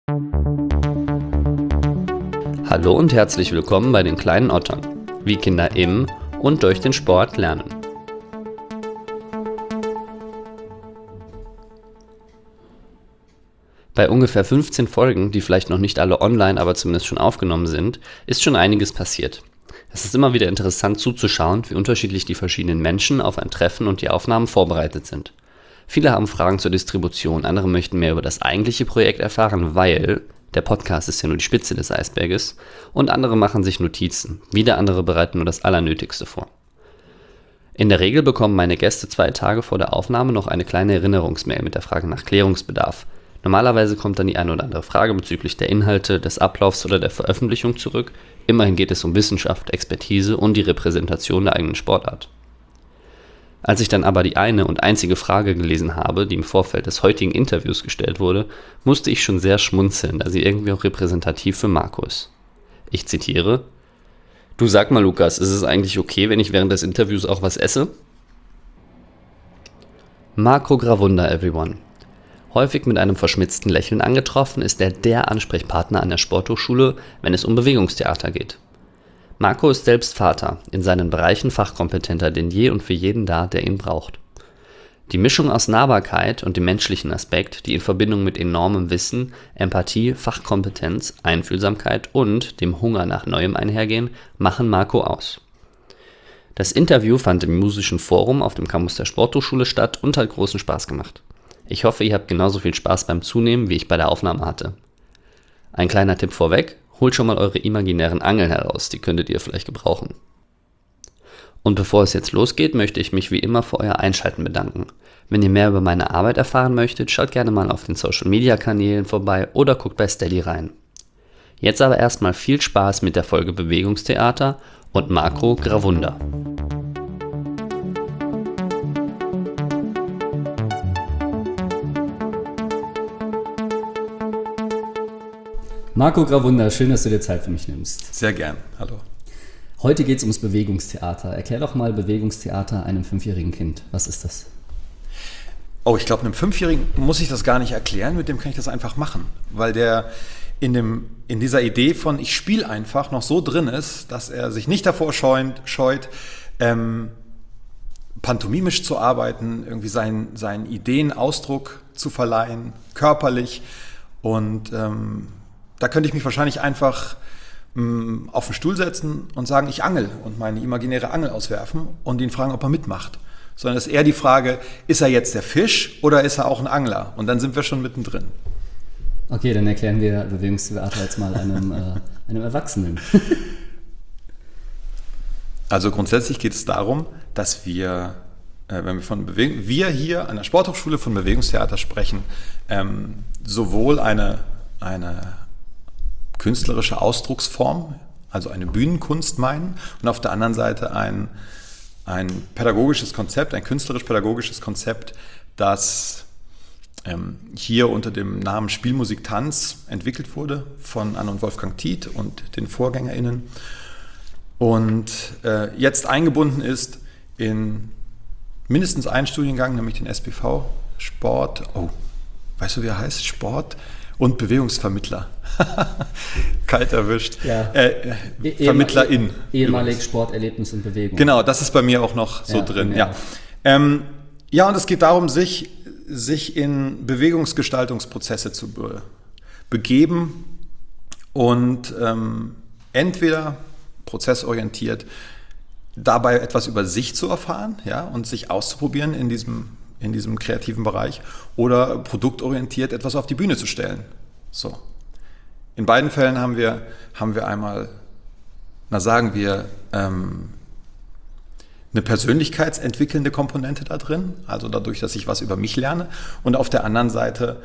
Hallo und herzlich willkommen bei den kleinen Ottern, wie Kinder im und durch den Sport lernen. Bei ungefähr 15 Folgen, die vielleicht noch nicht alle online, aber zumindest schon aufgenommen sind, ist schon einiges passiert. Es ist immer wieder interessant zuzuschauen, wie unterschiedlich die verschiedenen Menschen auf ein Treffen und die Aufnahmen vorbereitet sind. Viele haben Fragen zur Distribution, andere möchten mehr über das eigentliche Projekt erfahren, weil der Podcast ist ja nur die Spitze des Eisberges, und andere machen sich Notizen, wieder andere bereiten nur das Allernötigste vor. In der Regel bekommen meine Gäste 2 Tage vor der Aufnahme noch eine kleine Erinnerungsmail mit der Frage nach Klärungsbedarf. Normalerweise kommt dann die eine oder andere Frage bezüglich der Inhalte, des Ablaufs oder der Veröffentlichung zurück. Immerhin geht es um Wissenschaft, Expertise und die Repräsentation der eigenen Sportart. Als ich dann aber die eine und einzige Frage gelesen habe, die im Vorfeld des heutigen Interviews gestellt wurde, musste ich schon sehr schmunzeln, da sie irgendwie auch repräsentativ für Marco ist. Ich zitiere: Du, sag mal Lukas, ist es eigentlich okay, wenn ich während des Interviews auch was esse? Marco Gravunda, everyone. Häufig mit einem verschmitzten Lächeln angetroffen, ist er der Ansprechpartner an der Sporthochschule, wenn es um Bewegungstheater geht. Marco ist selbst Vater, in seinen Bereichen fachkompetenter denn je und für jeden da, der ihn braucht. Die Mischung aus Nahbarkeit und dem menschlichen Aspekt, die in Verbindung mit enormem Wissen, Empathie, Fachkompetenz, Einfühlsamkeit und dem Hunger nach Neuem einhergehen, machen Marco aus. Das Interview fand im Musischen Forum auf dem Campus der Sporthochschule statt und hat großen Spaß gemacht. Ich hoffe, ihr habt genauso viel Spaß beim Zunehmen, wie ich bei der Aufnahme hatte. Ein kleiner Tipp vorweg: Holt schon mal eure imaginären Angeln heraus, die könntet ihr vielleicht gebrauchen. Und bevor es jetzt losgeht, möchte ich mich wie immer für euer Einschalten bedanken. Wenn ihr mehr über meine Arbeit erfahren möchtet, schaut gerne mal auf den Social Media Kanälen vorbei oder guckt bei Steady rein. Jetzt aber erstmal viel Spaß mit der Folge Bewegungstheater und Marco Gravunda. Marco Gravunda, schön, dass du dir Zeit für mich nimmst. Sehr gern, hallo. Heute geht es ums Bewegungstheater. Erklär doch mal Bewegungstheater einem 5-jährigen Kind. Was ist das? Oh, ich glaube, einem 5-Jährigen muss ich das gar nicht erklären, mit dem kann ich das einfach machen. Weil der in dieser Idee von ich spiele einfach noch so drin ist, dass er sich nicht davor scheut, pantomimisch zu arbeiten, irgendwie seinen Ideen Ausdruck zu verleihen, körperlich. Und da könnte ich mich wahrscheinlich einfach auf den Stuhl setzen und sagen, ich angel und meine imaginäre Angel auswerfen und ihn fragen, ob er mitmacht. Sondern es ist eher die Frage, ist er jetzt der Fisch oder ist er auch ein Angler? Und dann sind wir schon mittendrin. Okay, dann erklären wir Bewegungstheater jetzt mal einem Erwachsenen. Also grundsätzlich geht es darum, dass wir, wenn wir hier an der Sporthochschule von Bewegungstheater sprechen, sowohl eine künstlerische Ausdrucksform, also eine Bühnenkunst meinen, und auf der anderen Seite ein pädagogisches Konzept, ein künstlerisch-pädagogisches Konzept, das hier unter dem Namen Spielmusik Tanz entwickelt wurde von Anne und Wolfgang Tiet und den VorgängerInnen und jetzt eingebunden ist in mindestens einen Studiengang, nämlich den SPV Sport, weißt du, wie er heißt? Sport und Bewegungsvermittler. Kalt erwischt. Ja. Vermittlerin. Ehemalig Sporterlebnis und Bewegung. Genau, das ist bei mir auch noch so drin. Ja. Und es geht darum, sich in Bewegungsgestaltungsprozesse zu begeben und entweder prozessorientiert dabei etwas über sich zu erfahren, ja, und sich auszuprobieren in diesem kreativen Bereich oder produktorientiert etwas auf die Bühne zu stellen. So. In beiden Fällen haben wir einmal, sagen wir, eine persönlichkeitsentwickelnde Komponente da drin, also dadurch, dass ich was über mich lerne. Und auf der anderen Seite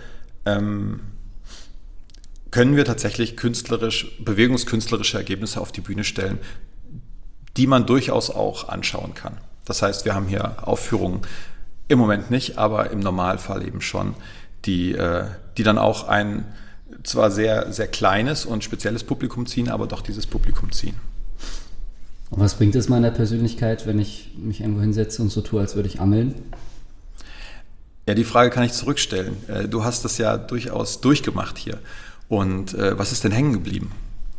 können wir tatsächlich bewegungskünstlerische Ergebnisse auf die Bühne stellen, die man durchaus auch anschauen kann. Das heißt, wir haben hier Aufführungen, im Moment nicht, aber im Normalfall eben schon, die dann auch ein zwar sehr, sehr kleines und spezielles Publikum ziehen, aber doch dieses Publikum ziehen. Und was bringt es meiner Persönlichkeit, wenn ich mich irgendwo hinsetze und so tue, als würde ich angeln? Ja, die Frage kann ich zurückstellen. Du hast das ja durchaus durchgemacht hier. Und was ist denn hängen geblieben?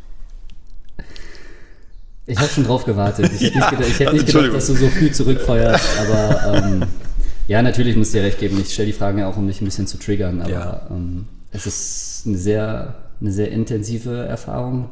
Ich habe schon drauf gewartet. Ich hätte nicht gedacht, dass du so früh zurückfeuerst, aber ja, natürlich muss ich dir recht geben. Ich stelle die Fragen ja auch, um dich ein bisschen zu triggern, aber es ist eine sehr intensive Erfahrung,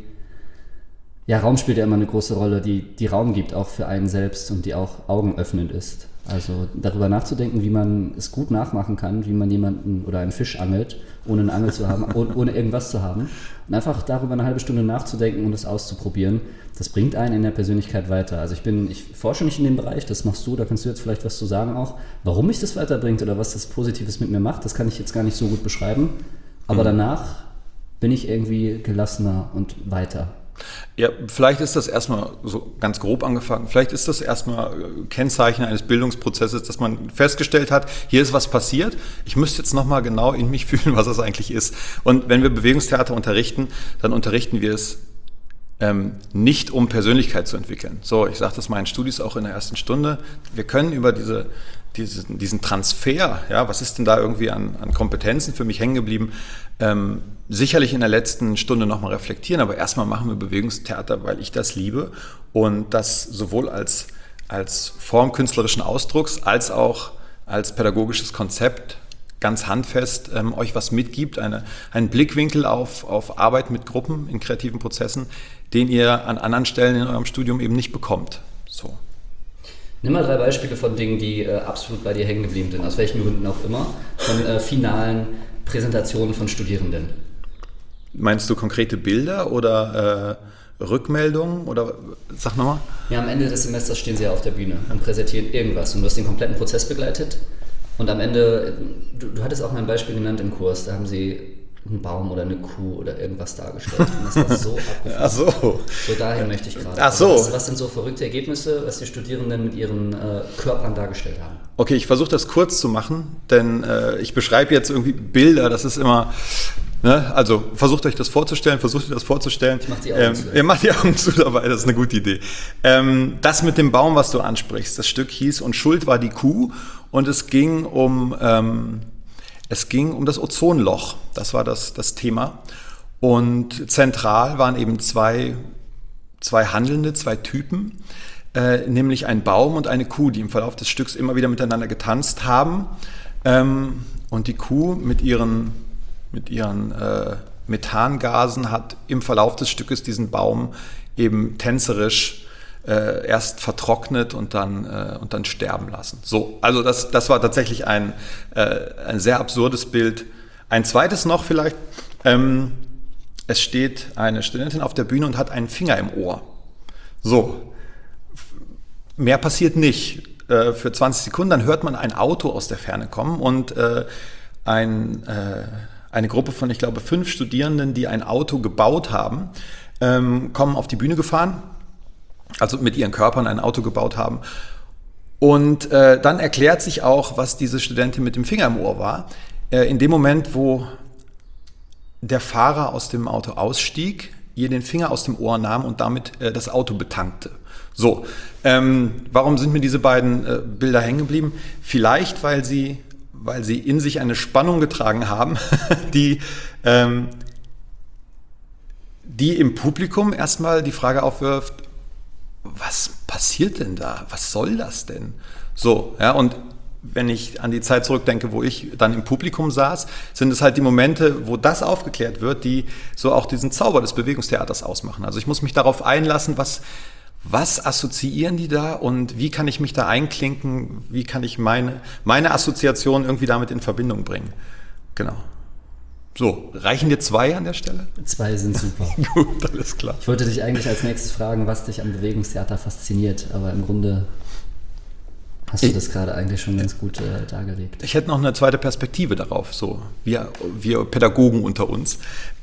Raum spielt ja immer eine große Rolle, die Raum gibt auch für einen selbst und die auch augenöffnend ist. Also darüber nachzudenken, wie man es gut nachmachen kann, wie man jemanden oder einen Fisch angelt, ohne eine Angel zu haben, ohne irgendwas zu haben. Und einfach darüber eine halbe Stunde nachzudenken und es auszuprobieren, das bringt einen in der Persönlichkeit weiter. Also ich forsche nicht in dem Bereich, das machst du, da kannst du jetzt vielleicht was zu sagen auch. Warum mich das weiterbringt oder was das Positives mit mir macht, das kann ich jetzt gar nicht so gut beschreiben. Aber danach bin ich irgendwie gelassener und weiter. Ja, vielleicht ist das erstmal so ganz grob angefangen, vielleicht ist das erstmal Kennzeichen eines Bildungsprozesses, dass man festgestellt hat, hier ist was passiert, ich müsste jetzt nochmal genau in mich fühlen, was das eigentlich ist. Und wenn wir Bewegungstheater unterrichten, dann unterrichten wir es nicht, um Persönlichkeit zu entwickeln. So, ich sage das meinen Studis auch in der ersten Stunde, wir können über diesen Transfer, ja, was ist denn da irgendwie an Kompetenzen für mich hängen geblieben, sicherlich in der letzten Stunde nochmal reflektieren, aber erstmal machen wir Bewegungstheater, weil ich das liebe und das sowohl als Form künstlerischen Ausdrucks als auch als pädagogisches Konzept ganz handfest euch was mitgibt, einen Blickwinkel auf Arbeit mit Gruppen in kreativen Prozessen, den ihr an anderen Stellen in eurem Studium eben nicht bekommt. So. Nimm mal 3 Beispiele von Dingen, die absolut bei dir hängen geblieben sind, aus welchen Gründen auch immer, von finalen Präsentationen von Studierenden. Meinst du konkrete Bilder oder Rückmeldungen oder sag nochmal? Ja, am Ende des Semesters stehen sie ja auf der Bühne und präsentieren irgendwas und du hast den kompletten Prozess begleitet und am Ende, du hattest auch mal ein Beispiel genannt im Kurs, da haben sie einen Baum oder eine Kuh oder irgendwas dargestellt. Und das war so abgefahren. Ach so. So dahin möchte ich gerade. Ach so. Also was sind so verrückte Ergebnisse, was die Studierenden mit ihren Körpern dargestellt haben? Okay, ich versuche das kurz zu machen, denn ich beschreibe jetzt irgendwie Bilder, das ist immer, ne? Also versucht euch das vorzustellen, Ich mach die Augen zu. Ihr macht die Augen zu dabei, das ist eine gute Idee. Das mit dem Baum, was du ansprichst, das Stück hieß "Und Schuld war die Kuh" und es ging um das Ozonloch, das war das Thema. Und zentral waren eben zwei Handelnde, 2 Typen, nämlich ein Baum und eine Kuh, die im Verlauf des Stücks immer wieder miteinander getanzt haben. Und die Kuh mit ihren Methangasen hat im Verlauf des Stückes diesen Baum eben tänzerisch erst vertrocknet und dann sterben lassen. So, also das war tatsächlich ein sehr absurdes Bild. Ein zweites noch vielleicht, es steht eine Studentin auf der Bühne und hat einen Finger im Ohr. So, mehr passiert nicht. Für 20 Sekunden, dann hört man ein Auto aus der Ferne kommen und eine Gruppe von, ich glaube, 5 Studierenden, die ein Auto gebaut haben, kommen auf die Bühne gefahren, also mit ihren Körpern ein Auto gebaut haben. Und dann erklärt sich auch, was diese Studentin mit dem Finger im Ohr war. In dem Moment, wo der Fahrer aus dem Auto ausstieg, ihr den Finger aus dem Ohr nahm und damit das Auto betankte. So, warum sind mir diese beiden Bilder hängen geblieben? Vielleicht, weil sie in sich eine Spannung getragen haben, die im Publikum erstmal die Frage aufwirft, was passiert denn da? Was soll das denn? So, ja, und wenn ich an die Zeit zurückdenke, wo ich dann im Publikum saß, sind es halt die Momente, wo das aufgeklärt wird, die so auch diesen Zauber des Bewegungstheaters ausmachen. Also ich muss mich darauf einlassen, was assoziieren die da und wie kann ich mich da einklinken, wie kann ich meine Assoziation irgendwie damit in Verbindung bringen. Genau. So, reichen dir 2 an der Stelle? 2 sind super. Gut, alles klar. Ich wollte dich eigentlich als nächstes fragen, was dich am Bewegungstheater fasziniert, aber im Grunde hast du das gerade eigentlich schon ganz gut dargelegt. Ich hätte noch eine zweite Perspektive darauf, so wir Pädagogen unter uns.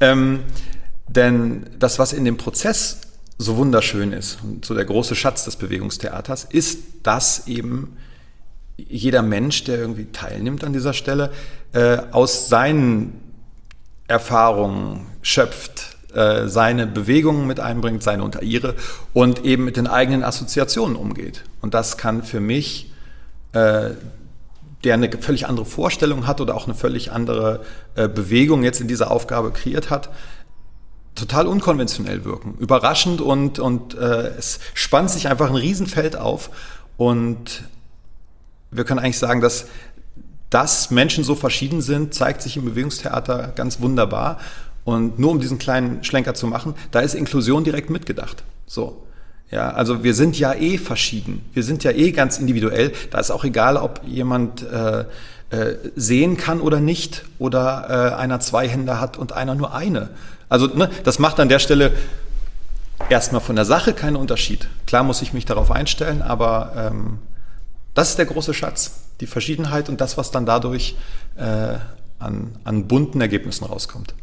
Denn das, was in dem Prozess so wunderschön ist, und so der große Schatz des Bewegungstheaters, ist, dass eben jeder Mensch, der irgendwie teilnimmt an dieser Stelle, aus seinen Erfahrungen schöpft, seine Bewegungen mit einbringt, seine und ihre und eben mit den eigenen Assoziationen umgeht. Und das kann für mich der eine völlig andere Vorstellung hat oder auch eine völlig andere Bewegung jetzt in dieser Aufgabe kreiert hat, total unkonventionell wirken. Überraschend und es spannt sich einfach ein Riesenfeld auf. Und wir können eigentlich sagen, dass Menschen so verschieden sind, zeigt sich im Bewegungstheater ganz wunderbar. Und nur um diesen kleinen Schlenker zu machen, da ist Inklusion direkt mitgedacht. So. Ja, also wir sind ja verschieden. Wir sind ja ganz individuell. Da ist auch egal, ob jemand sehen kann oder nicht oder einer 2 Hände hat und einer nur eine. Also das macht an der Stelle erstmal von der Sache keinen Unterschied. Klar muss ich mich darauf einstellen, aber das ist der große Schatz. Die Verschiedenheit und das, was dann dadurch an bunten Ergebnissen rauskommt.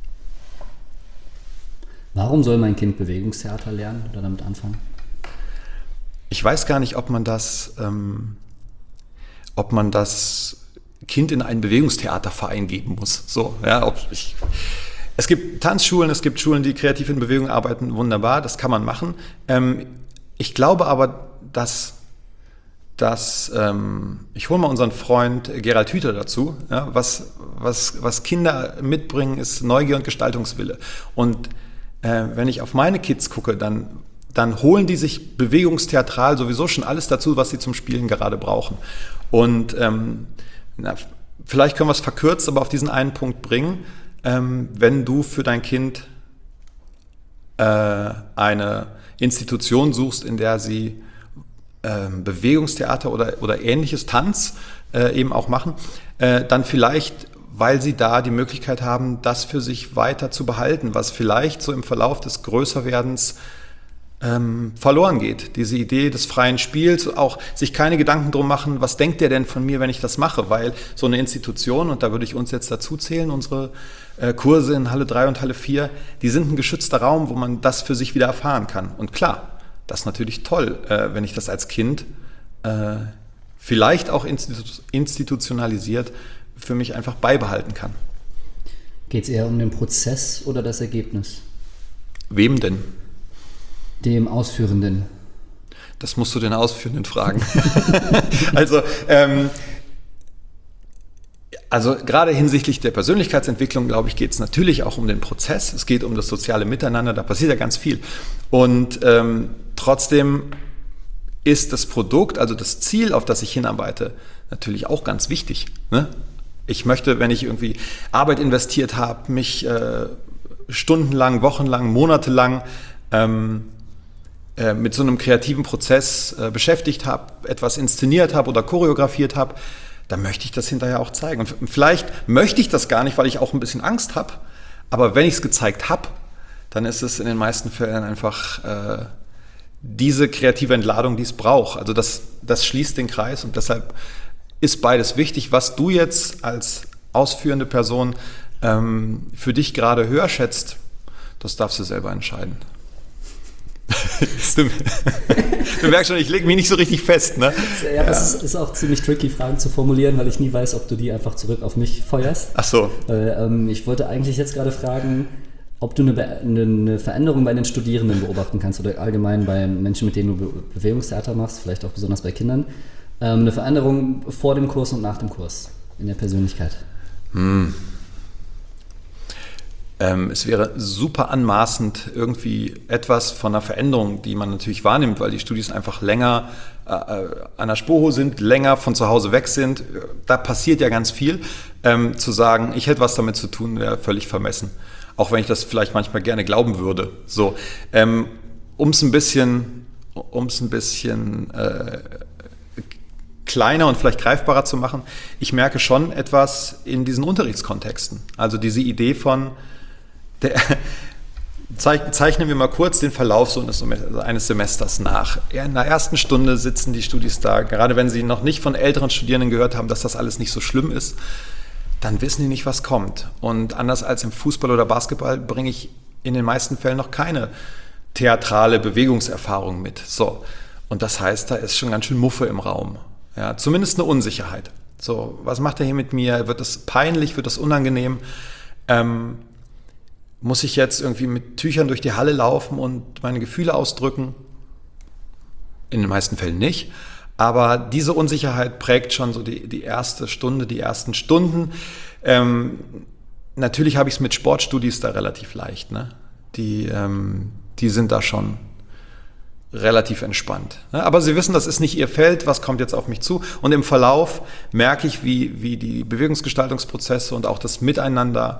Warum soll mein Kind Bewegungstheater lernen oder damit anfangen? Ich weiß gar nicht, ob man das Kind in einen Bewegungstheaterverein geben muss. So, ja, es gibt Tanzschulen, es gibt Schulen, die kreativ in Bewegung arbeiten, wunderbar, das kann man machen. Ich glaube aber, ich hole mal unseren Freund Gerald Hüther dazu, ja, was Kinder mitbringen, ist Neugier und Gestaltungswille. Und wenn ich auf meine Kids gucke, dann holen die sich bewegungstheatral sowieso schon alles dazu, was sie zum Spielen gerade brauchen. Und vielleicht können wir es verkürzt, aber auf diesen einen Punkt bringen. Wenn du für dein Kind eine Institution suchst, in der sie Bewegungstheater oder ähnliches Tanz eben auch machen, dann vielleicht, weil sie da die Möglichkeit haben, das für sich weiter zu behalten, was vielleicht so im Verlauf des Größerwerdens verloren geht. Diese Idee des freien Spiels, auch sich keine Gedanken drum machen, was denkt der denn von mir, wenn ich das mache, weil so eine Institution, und da würde ich uns jetzt dazu zählen, unsere Kurse in Halle 3 und Halle 4, die sind ein geschützter Raum, wo man das für sich wieder erfahren kann. Und klar, das ist natürlich toll, wenn ich das als Kind vielleicht auch institutionalisiert für mich einfach beibehalten kann. Geht es eher um den Prozess oder das Ergebnis? Wem denn? Dem Ausführenden. Das musst du den Ausführenden fragen. Also gerade hinsichtlich der Persönlichkeitsentwicklung, glaube ich, geht es natürlich auch um den Prozess. Es geht um das soziale Miteinander, da passiert ja ganz viel. Und trotzdem ist das Produkt, also das Ziel, auf das ich hinarbeite, natürlich auch ganz wichtig. Ne? Ich möchte, wenn ich irgendwie Arbeit investiert habe, mich stundenlang, wochenlang, monatelang mit so einem kreativen Prozess beschäftigt habe, etwas inszeniert habe oder choreografiert habe, dann möchte ich das hinterher auch zeigen. Und vielleicht möchte ich das gar nicht, weil ich auch ein bisschen Angst habe, aber wenn ich es gezeigt habe, dann ist es in den meisten Fällen einfach diese kreative Entladung, die es braucht. Also das schließt den Kreis und deshalb ist beides wichtig. Was du jetzt als ausführende Person für dich gerade höher schätzt, das darfst du selber entscheiden. Du merkst schon, ich lege mich nicht so richtig fest. Ne? Ja, aber es ist auch ziemlich tricky, Fragen zu formulieren, weil ich nie weiß, ob du die einfach zurück auf mich feuerst. Ach so. Ich wollte eigentlich jetzt gerade fragen, ob du eine Veränderung bei den Studierenden beobachten kannst oder allgemein bei Menschen, mit denen du Bewegungstheater machst, vielleicht auch besonders bei Kindern. Eine Veränderung vor dem Kurs und nach dem Kurs in der Persönlichkeit. Es wäre super anmaßend, irgendwie etwas von einer Veränderung, die man natürlich wahrnimmt, weil die Studis einfach länger an der Spoho sind, länger von zu Hause weg sind. Da passiert ja ganz viel. Zu sagen, ich hätte was damit zu tun, wäre völlig vermessen. Auch wenn ich das vielleicht manchmal gerne glauben würde. So, um es ein bisschen kleiner und vielleicht greifbarer zu machen, ich merke schon etwas in diesen Unterrichtskontexten. Also diese Idee von, zeichnen wir mal kurz den Verlauf so eines Semesters nach. In der ersten Stunde sitzen die Studis da, gerade wenn sie noch nicht von älteren Studierenden gehört haben, dass das alles nicht so schlimm ist, dann wissen die nicht, was kommt. Und anders als im Fußball oder Basketball bringe ich in den meisten Fällen noch keine theatrale Bewegungserfahrung mit. So. Und das heißt, da ist schon ganz schön Muffe im Raum. Ja, zumindest eine Unsicherheit. So, was macht er hier mit mir? Wird das peinlich? Wird das unangenehm? Muss ich jetzt irgendwie mit Tüchern durch die Halle laufen und meine Gefühle ausdrücken? In den meisten Fällen nicht. Aber diese Unsicherheit prägt schon so die erste Stunde, die ersten Stunden. Natürlich habe ich es mit Sportstudis da relativ leicht. Ne? Die sind da schon relativ entspannt. Ne? Aber sie wissen, das ist nicht ihr Feld, was kommt jetzt auf mich zu. Und im Verlauf merke ich, wie die Bewegungsgestaltungsprozesse und auch das Miteinander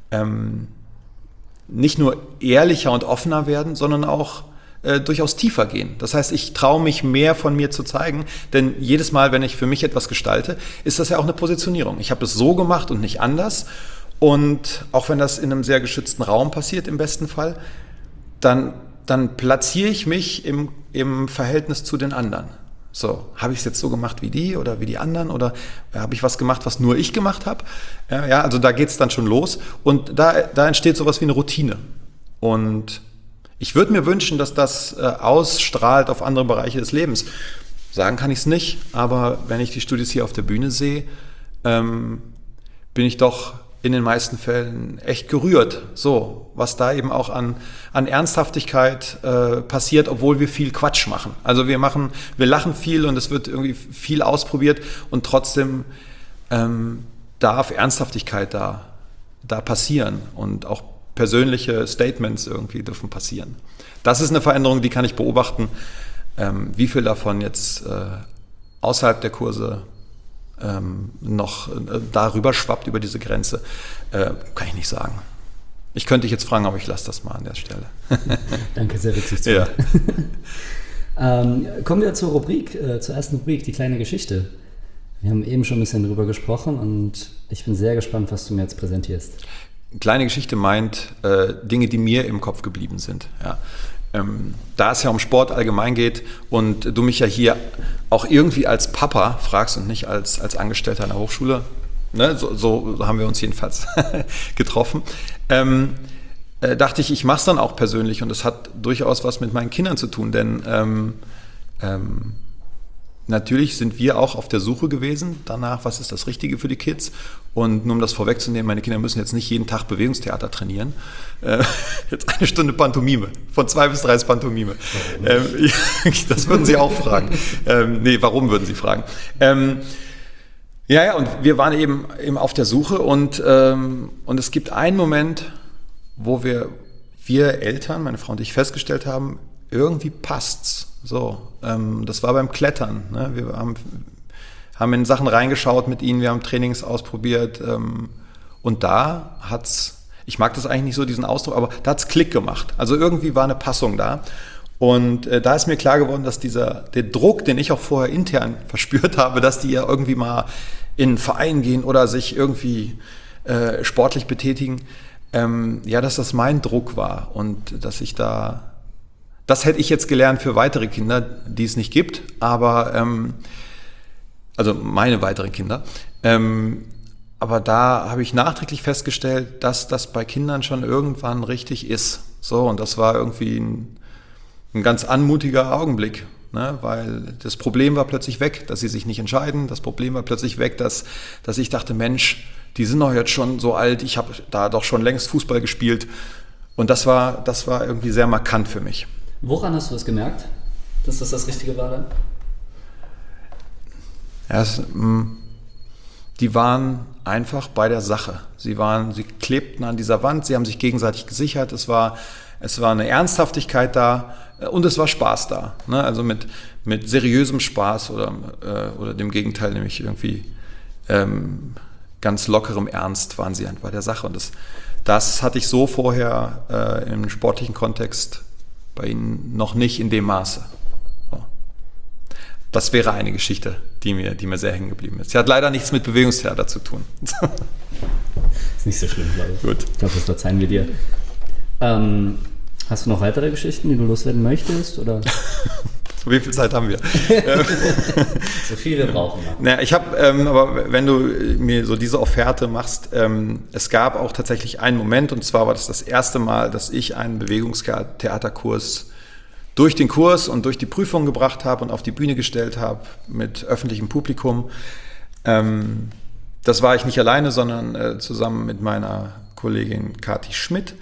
nicht nur ehrlicher und offener werden, sondern auch durchaus tiefer gehen. Das heißt, ich traue mich mehr von mir zu zeigen, denn jedes Mal, wenn ich für mich etwas gestalte, ist das ja auch eine Positionierung. Ich habe es so gemacht und nicht anders. Und auch wenn das in einem sehr geschützten Raum passiert, im besten Fall, dann platziere ich mich im Verhältnis zu den anderen. So, habe ich es jetzt so gemacht wie die oder wie die anderen oder habe ich was gemacht, was nur ich gemacht habe? Ja, also da geht es dann schon los und da entsteht sowas wie eine Routine. Und ich würde mir wünschen, dass das ausstrahlt auf andere Bereiche des Lebens. Sagen kann ich es nicht, aber wenn ich die Studis hier auf der Bühne sehe, bin ich doch in den meisten Fällen echt gerührt, so, was da eben auch an Ernsthaftigkeit passiert, obwohl wir viel Quatsch machen. Also wir lachen viel und es wird irgendwie viel ausprobiert und trotzdem darf Ernsthaftigkeit da passieren und auch persönliche Statements irgendwie dürfen passieren. Das ist eine Veränderung, die kann ich beobachten. Wie viel davon jetzt außerhalb der Kurse noch darüber schwappt, über diese Grenze, kann ich nicht sagen. Ich könnte dich jetzt fragen, aber ich lasse das mal an der Stelle. Danke, sehr witzig zu. Ja. Kommen wir zur ersten Rubrik, die kleine Geschichte. Wir haben eben schon ein bisschen drüber gesprochen und ich bin sehr gespannt, was du mir jetzt präsentierst. Kleine Geschichte meint Dinge, die mir im Kopf geblieben sind. Ja. Da es ja um Sport allgemein geht und du mich ja hier auch irgendwie als Papa fragst und nicht als Angestellter einer Hochschule, ne, so haben wir uns jedenfalls getroffen, dachte ich mache es dann auch persönlich und es hat durchaus was mit meinen Kindern zu tun, denn natürlich sind wir auch auf der Suche gewesen danach, was ist das Richtige für die Kids. Und nur um das vorwegzunehmen, meine Kinder müssen jetzt nicht jeden Tag Bewegungstheater trainieren. Jetzt 1 Stunde Pantomime, von 2 bis 3 ist Pantomime. Das würden sie auch fragen. Warum würden sie fragen? Und wir waren eben auf der Suche und es gibt einen Moment, wo wir Eltern, meine Frau und ich, festgestellt haben, irgendwie passt's. So, das war beim Klettern. Ne? Wir haben in Sachen reingeschaut mit ihnen, wir haben Trainings ausprobiert und da hat's, ich mag das eigentlich nicht so, diesen Ausdruck, aber da hat's Klick gemacht. Also irgendwie war eine Passung da und da ist mir klar geworden, dass der Druck, den ich auch vorher intern verspürt habe, dass die ja irgendwie mal in einen Verein gehen oder sich irgendwie sportlich betätigen, dass das mein Druck war und dass ich das hätte ich jetzt gelernt für weitere Kinder, die es nicht gibt, aber also meine weiteren Kinder. Aber da habe ich nachträglich festgestellt, dass das bei Kindern schon irgendwann richtig ist. So, und das war irgendwie ein ganz anmutiger Augenblick, ne? Weil das Problem war plötzlich weg, dass sie sich nicht entscheiden. Das Problem war plötzlich weg, dass ich dachte, Mensch, die sind doch jetzt schon so alt, ich habe da doch schon längst Fußball gespielt. Und das war irgendwie sehr markant für mich. Woran hast du das gemerkt, dass das Richtige war dann? Ja, die waren einfach bei der Sache. Sie klebten an dieser Wand, sie haben sich gegenseitig gesichert, es war eine Ernsthaftigkeit da und es war Spaß da. Ne? Also mit seriösem Spaß oder dem Gegenteil, nämlich irgendwie ganz lockerem Ernst waren sie bei der Sache. Und das hatte ich so vorher im sportlichen Kontext bei ihnen noch nicht in dem Maße. So. Das wäre eine Geschichte, die mir sehr hängen geblieben ist. Sie hat leider nichts mit Bewegungstheater zu tun. Ist nicht so schlimm, glaube ich. Gut. Ich glaube, das verzeihen wir dir. Hast du noch weitere Geschichten, die du loswerden möchtest? Oder? Wie viel Zeit haben wir? So viel wir brauchen. Naja, ich habe, aber wenn du mir so diese Offerte machst, es gab auch tatsächlich einen Moment, und zwar war das erste Mal, dass ich einen Bewegungstheaterkurs durch den Kurs und durch die Prüfung gebracht habe und auf die Bühne gestellt habe mit öffentlichem Publikum. Das war ich nicht alleine, sondern zusammen mit meiner Kollegin Kathi Schmidt.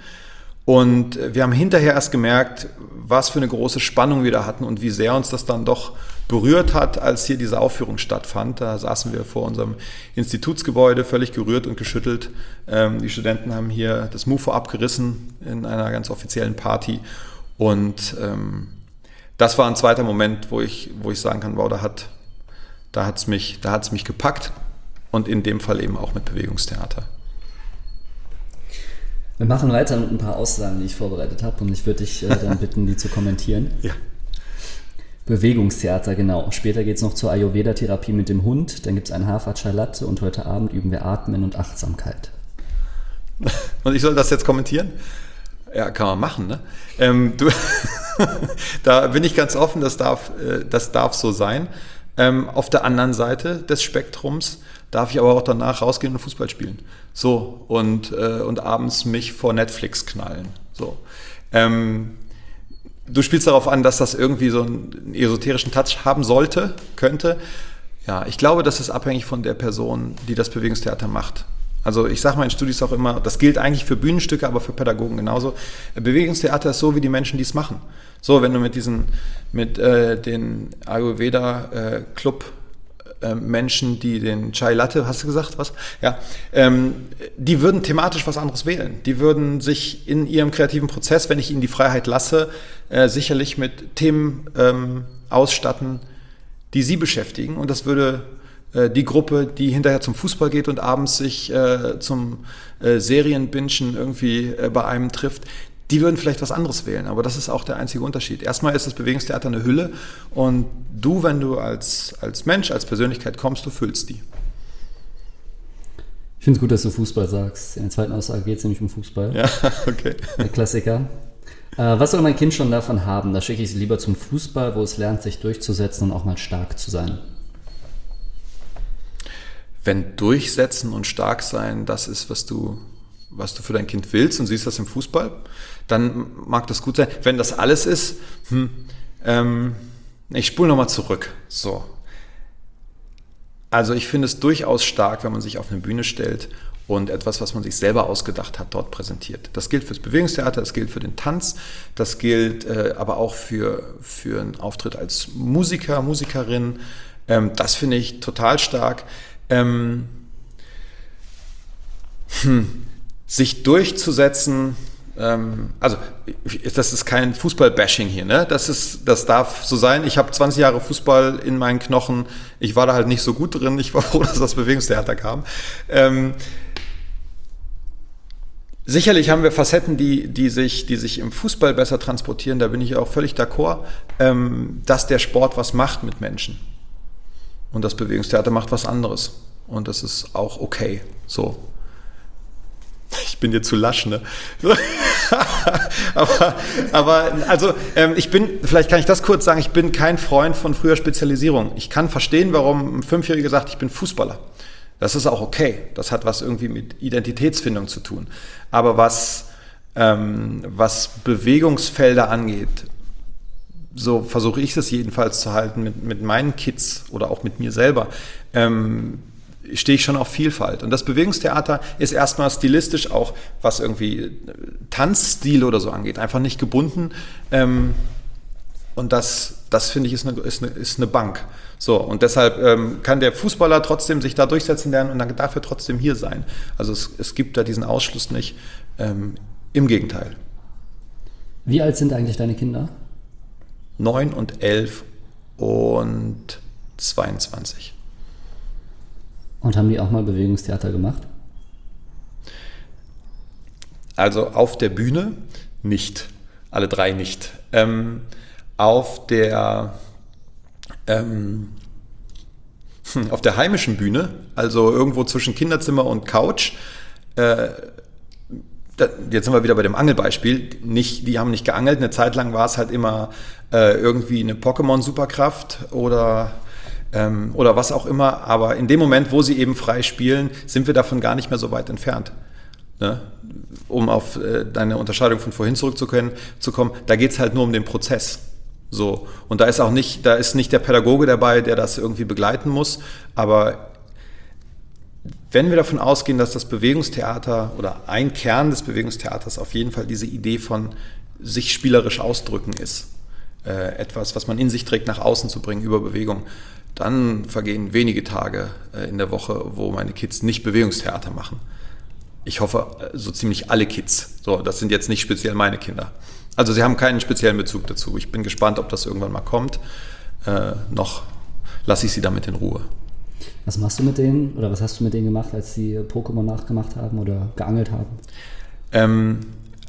Und wir haben hinterher erst gemerkt, was für eine große Spannung wir da hatten und wie sehr uns das dann doch berührt hat, als hier diese Aufführung stattfand. Da saßen wir vor unserem Institutsgebäude, völlig gerührt und geschüttelt. Die Studenten haben hier das Mufo abgerissen in einer ganz offiziellen Party. Und das war ein zweiter Moment, wo ich sagen kann, wow, da hat's mich gepackt. Und in dem Fall eben auch mit Bewegungstheater. Wir machen weiter mit ein paar Aussagen, die ich vorbereitet habe, und ich würde dich dann bitten, die zu kommentieren. Ja. Bewegungstheater, genau. Später geht es noch zur Ayurveda-Therapie mit dem Hund, dann gibt es ein Hafer-Chai-Latte und heute Abend üben wir Atmen und Achtsamkeit. Und ich soll das jetzt kommentieren? Ja, kann man machen, ne? Da bin ich ganz offen, das darf so sein. Auf der anderen Seite des Spektrums darf ich aber auch danach rausgehen und Fußball spielen. So, und abends mich vor Netflix knallen. So. Du spielst darauf an, dass das irgendwie so einen esoterischen Touch haben könnte. Ja, ich glaube, das ist abhängig von der Person, die das Bewegungstheater macht. Also ich sage meinen Studis auch immer, das gilt eigentlich für Bühnenstücke, aber für Pädagogen genauso. Bewegungstheater ist so wie die Menschen, die es machen. So, wenn du mit den Ayurveda-Club Menschen, die den Chai Latte, hast du gesagt, was? Ja, die würden thematisch was anderes wählen. Die würden sich in ihrem kreativen Prozess, wenn ich ihnen die Freiheit lasse, sicherlich mit Themen ausstatten, die sie beschäftigen. Und das würde die Gruppe, die hinterher zum Fußball geht und abends sich zum Serienbingen irgendwie bei einem trifft, die würden vielleicht was anderes wählen, aber das ist auch der einzige Unterschied. Erstmal ist das Bewegungstheater eine Hülle und du, wenn du als Mensch, als Persönlichkeit kommst, du füllst die. Ich finde es gut, dass du Fußball sagst. In der zweiten Aussage geht es nämlich um Fußball. Ja, okay. Der Klassiker. Was soll mein Kind schon davon haben? Da schicke ich sie lieber zum Fußball, wo es lernt, sich durchzusetzen und auch mal stark zu sein. Wenn Durchsetzen und stark sein das ist, was du für dein Kind willst und siehst das im Fußball, dann mag das gut sein. Wenn das alles ist, ich spule nochmal zurück. So. Also ich finde es durchaus stark, wenn man sich auf eine Bühne stellt und etwas, was man sich selber ausgedacht hat, dort präsentiert. Das gilt fürs Bewegungstheater, das gilt für den Tanz, das gilt aber auch für einen Auftritt als Musiker, Musikerin. Das finde ich total stark. Sich durchzusetzen, also das ist kein Fußball-Bashing hier, ne? Das darf so sein. Ich habe 20 Jahre Fußball in meinen Knochen, ich war da halt nicht so gut drin, ich war froh, dass das Bewegungstheater kam. Sicherlich haben wir Facetten, die sich im Fußball besser transportieren, da bin ich auch völlig d'accord, dass der Sport was macht mit Menschen. Und das Bewegungstheater macht was anderes. Und das ist auch okay, so. Ich bin dir zu lasch, ne? aber also vielleicht kann ich das kurz sagen, ich bin kein Freund von früher Spezialisierung. Ich kann verstehen, warum ein Fünfjähriger sagt, ich bin Fußballer. Das ist auch okay. Das hat was irgendwie mit Identitätsfindung zu tun. Aber was Bewegungsfelder angeht, so versuche ich es jedenfalls zu halten mit meinen Kids oder auch mit mir selber, stehe ich schon auf Vielfalt. Und das Bewegungstheater ist erstmal stilistisch auch, was irgendwie Tanzstil oder so angeht, einfach nicht gebunden. Und das finde ich, ist eine Bank. So, und deshalb kann der Fußballer trotzdem sich da durchsetzen lernen und dann darf er trotzdem hier sein. Also es gibt da diesen Ausschluss nicht. Im Gegenteil. Wie alt sind eigentlich deine Kinder? 9 und 11 und 22. Und haben die auch mal Bewegungstheater gemacht? Also auf der Bühne nicht. Alle drei nicht. Auf der heimischen Bühne, also irgendwo zwischen Kinderzimmer und Couch, jetzt sind wir wieder bei dem Angelbeispiel, die haben nicht geangelt, eine Zeit lang war es halt immer irgendwie eine Pokémon-Superkraft oder was auch immer, aber in dem Moment, wo sie eben frei spielen, sind wir davon gar nicht mehr so weit entfernt. Ne? Um auf deine Unterscheidung von vorhin zurückzukommen, da geht es halt nur um den Prozess. So. Und da ist nicht der Pädagoge dabei, der das irgendwie begleiten muss, aber wenn wir davon ausgehen, dass das Bewegungstheater oder ein Kern des Bewegungstheaters auf jeden Fall diese Idee von sich spielerisch ausdrücken ist, etwas, was man in sich trägt, nach außen zu bringen über Bewegung, dann vergehen wenige Tage in der Woche, wo meine Kids nicht Bewegungstheater machen. Ich hoffe, so ziemlich alle Kids. So, das sind jetzt nicht speziell meine Kinder. Also sie haben keinen speziellen Bezug dazu. Ich bin gespannt, ob das irgendwann mal kommt. Noch lasse ich sie damit in Ruhe. Was machst du mit denen oder was hast du mit denen gemacht, als sie Pokémon nachgemacht haben oder geangelt haben?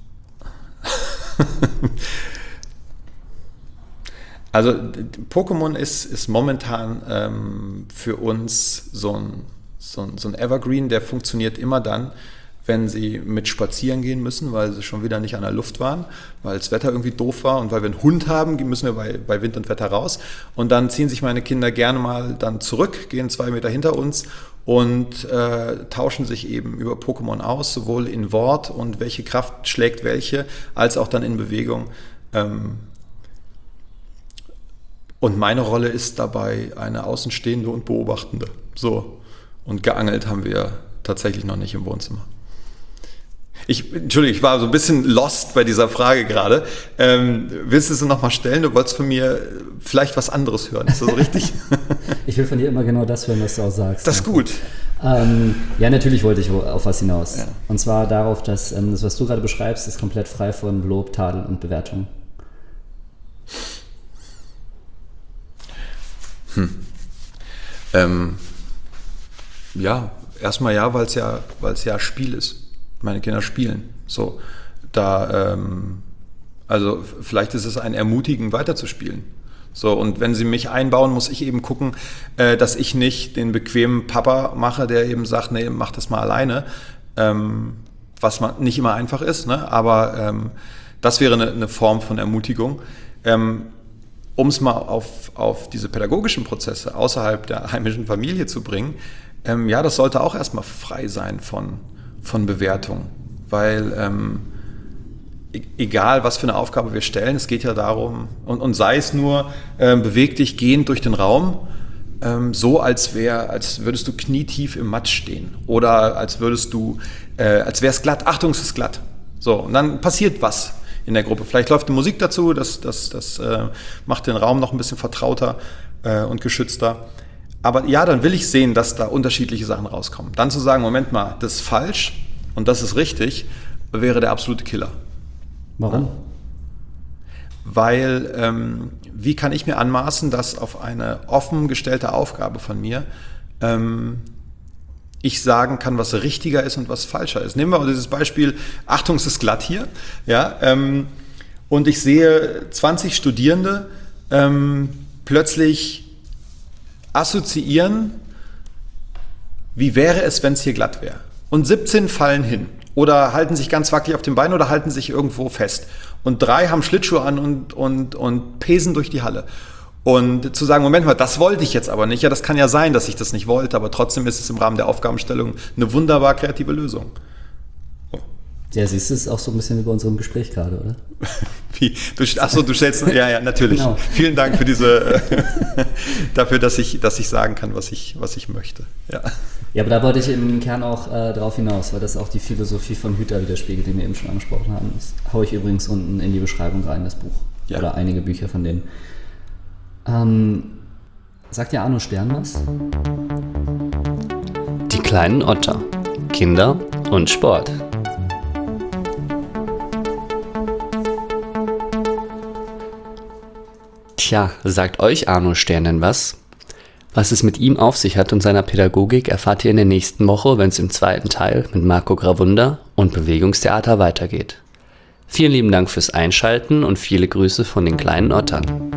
Also Pokémon ist momentan für uns so ein Evergreen, der funktioniert immer dann, wenn sie mit spazieren gehen müssen, weil sie schon wieder nicht an der Luft waren, weil das Wetter irgendwie doof war und weil wir einen Hund haben, müssen wir bei Wind und Wetter raus. Und dann ziehen sich meine Kinder gerne mal dann zurück, gehen 2 Meter hinter uns und tauschen sich eben über Pokémon aus, sowohl in Wort und welche Kraft schlägt welche, als auch dann in Bewegung. Und meine Rolle ist dabei eine Außenstehende und Beobachtende. So. Und geangelt haben wir tatsächlich noch nicht im Wohnzimmer. Entschuldigung, ich war so ein bisschen lost bei dieser Frage gerade. Willst du sie nochmal stellen? Du wolltest von mir vielleicht was anderes hören. Ist das so richtig? Ich will von dir immer genau das hören, was du auch sagst. Das ist gut. Ja, natürlich wollte ich auf was hinaus. Ja. Und zwar darauf, dass das, was du gerade beschreibst, ist komplett frei von Lob, Tadel und Bewertung. Ja, erstmal ja, weil es ja Spiel ist. Meine Kinder spielen. So, also vielleicht ist es ein Ermutigen, weiterzuspielen. So, und wenn sie mich einbauen, muss ich eben gucken, dass ich nicht den bequemen Papa mache, der eben sagt, nee, mach das mal alleine, was nicht immer einfach ist, ne? Aber das wäre eine Form von Ermutigung. Um es mal auf diese pädagogischen Prozesse außerhalb der heimischen Familie zu bringen, ja, das sollte auch erstmal frei sein von Bewertung, weil egal, was für eine Aufgabe wir stellen, es geht ja darum, und sei es nur, beweg dich gehend durch den Raum, so als würdest du knietief im Matsch stehen oder als wäre es glatt, Achtung, es ist glatt. So, und dann passiert was in der Gruppe. Vielleicht läuft die Musik dazu, das macht den Raum noch ein bisschen vertrauter und geschützter. Aber ja, dann will ich sehen, dass da unterschiedliche Sachen rauskommen. Dann zu sagen, Moment mal, das ist falsch und das ist richtig, wäre der absolute Killer. Warum? Weil, wie kann ich mir anmaßen, dass auf eine offen gestellte Aufgabe von mir ich sagen kann, was richtiger ist und was falscher ist. Nehmen wir mal dieses Beispiel, Achtung, es ist glatt hier. Ja, und ich sehe 20 Studierende plötzlich assoziieren, wie wäre es, wenn es hier glatt wäre. Und 17 fallen hin oder halten sich ganz wackelig auf dem Bein oder halten sich irgendwo fest. Und 3 haben Schlittschuhe an und pesen durch die Halle. Und zu sagen, Moment mal, das wollte ich jetzt aber nicht. Ja, das kann ja sein, dass ich das nicht wollte, aber trotzdem ist es im Rahmen der Aufgabenstellung eine wunderbar kreative Lösung. Ja, siehst du, es ist auch so ein bisschen wie bei unserem Gespräch gerade, oder? Wie? Du stellst, ja, natürlich. Genau. Vielen Dank für dafür, dass ich sagen kann, was ich möchte. Ja. Ja, aber da wollte ich im Kern auch drauf hinaus, weil das auch die Philosophie von Hüter widerspiegelt, die wir eben schon angesprochen haben. Das haue ich übrigens unten in die Beschreibung rein, das Buch. Ja. Oder einige Bücher von denen. Sagt dir Arno Stern was? Die kleinen Otter. Kinder und Sport. Tja, sagt euch Arno Stern denn was? Was es mit ihm auf sich hat und seiner Pädagogik erfahrt ihr in der nächsten Woche, wenn es im zweiten Teil mit Marco Gravunda und Bewegungstheater weitergeht. Vielen lieben Dank fürs Einschalten und viele Grüße von den kleinen Ottern.